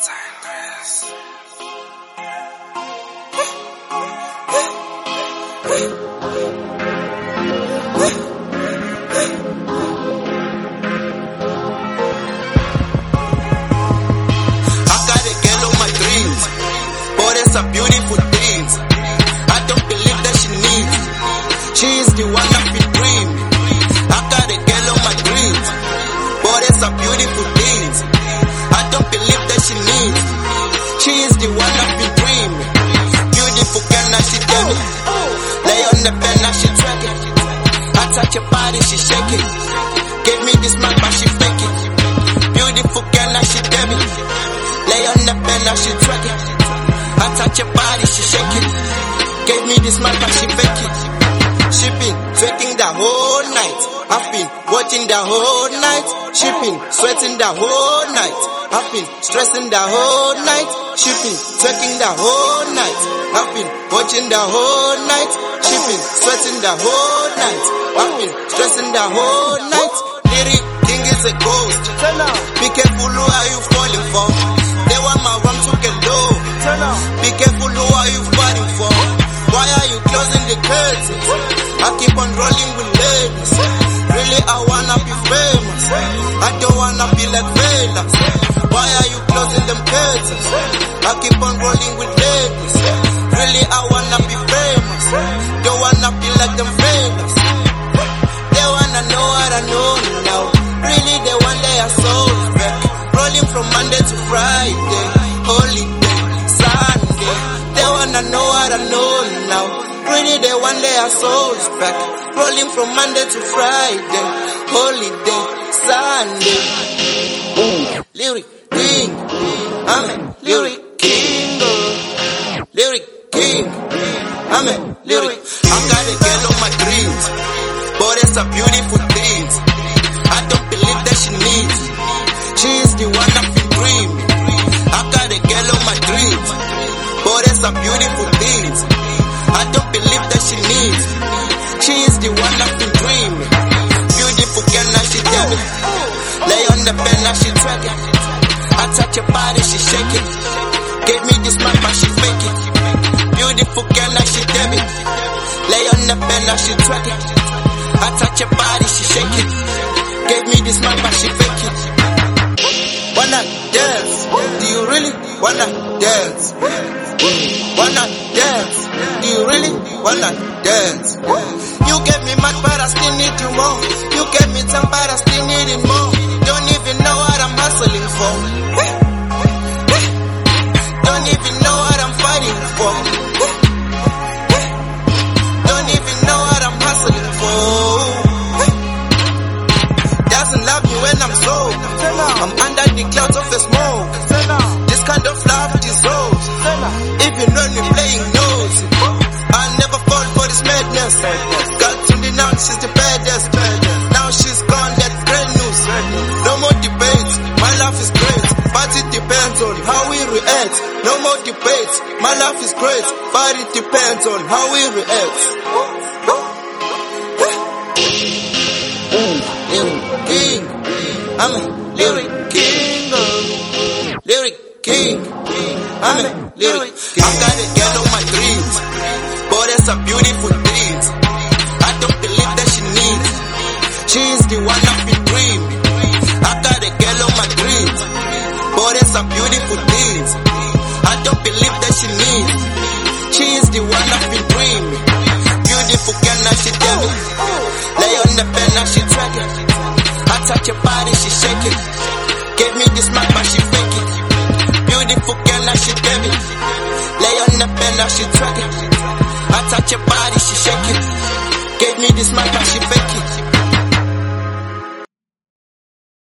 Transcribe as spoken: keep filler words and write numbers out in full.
A beautiful things. I don't believe that she needs. She is the one I've been dreaming. I got a girl on my dreams. But it's a beautiful things. I don't believe that she needs. She is the one I've been dreaming. Beautiful girl, now she tell me. Lay on the bed, now she track it. I touch your body, she shake it. Give me this man, but she fake it. Beautiful girl, now she tell me. Lay on the bed, now she track it. I touch your body, she shake it. Gave me this man, but she fake it. She been twerking the whole night. I've been watching the whole night. She been sweating the whole night. I've been stressing the whole night. She been twerking the whole night. I've been watching the whole night. She been sweating the whole night. I've been stressing the whole night. Lyric King is a ghost. Be careful who are you falling for. They want my rum to get low. Be careful who are you fighting for. Why are you closing the curtains? I keep on rolling with ladies. Really I wanna be famous. I don't wanna be like Velas. Why are you closing them curtains? I keep on rolling with ladies. Really I wanna be famous. Don't wanna be like them Velas. They wanna know what I know now. Really they want their souls back. Rolling from Monday to Friday. Holiday, Sunday. They wanna know what I know now. Really they want their souls back. Rolling from Monday to Friday. Holiday, Sunday. Ooh. Lyric King. I'm a Lyric King. Lyric King. I'm a Lyric. I got a girl on my dreams. But it's a beautiful thing. I don't believe that she needs. She is the one I've been dreaming. I got a girl on my dreams. But it's a beautiful thing. I don't believe that she needs. She is the one I've been dreaming. Beautiful girl, now she tell me. Lay on the bed, now she track it. I touch your body, she shake it. Gave me this man, but she fake it. Beautiful girl, now she tell me. Lay on the bed, now she track it. I touch your body, she shake it. Gave me this man, but she fake it. Wanna dance? Do you really wanna dance? Wanna dance? Do you really wanna dance? You get me mad, but I still need you more. You get me time, but I still need it more. Don't even know what I'm hustling for. Don't even know what I'm fighting for. Don't even know what I'm hustling for. Doesn't love me when I'm sober. I'm under the clouds of the smoke. This kind of love dissolves. Even when we're playing nose, I never fall for this madness. Got to the now, she's the baddest. Now she's gone, that's great news. No more debates, my life is great, but it depends on how we react. No more debates, my life is great, but it depends on how we react. Lyric King, I'm a Lyric King. Lyric King, I'm a Lyric King. I got a girl on my dreams, but it's a beautiful thing. I don't believe that she needs. She is the one I've been dreaming. I got a girl on my dreams, but it's a beautiful thing. I don't believe that she needs. She is the one I've been dreaming. Beautiful girl, now she tell me. Lay on the bed, now she track it. I touch your body, she shake it. Gave me this man, but she fake it. Beautiful girl, now she tell me. Lay on the bed, now she track it. I touch your body, she shake it. Gave me this man, but she fake it.